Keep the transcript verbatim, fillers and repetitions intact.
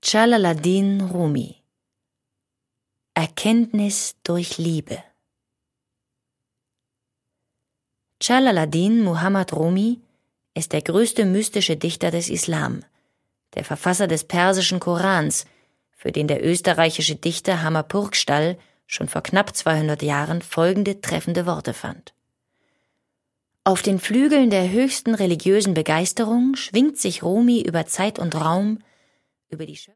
Jalaladdin Rumi. Erkenntnis durch Liebe. Jalaladdin Muhammad Rumi ist der größte mystische Dichter des Islam, der Verfasser des persischen Korans, für den der österreichische Dichter Hammer Purgstall schon vor knapp zweihundert Jahren folgende treffende Worte fand: Auf den Flügeln der höchsten religiösen Begeisterung schwingt sich Rumi über Zeit und Raum, über die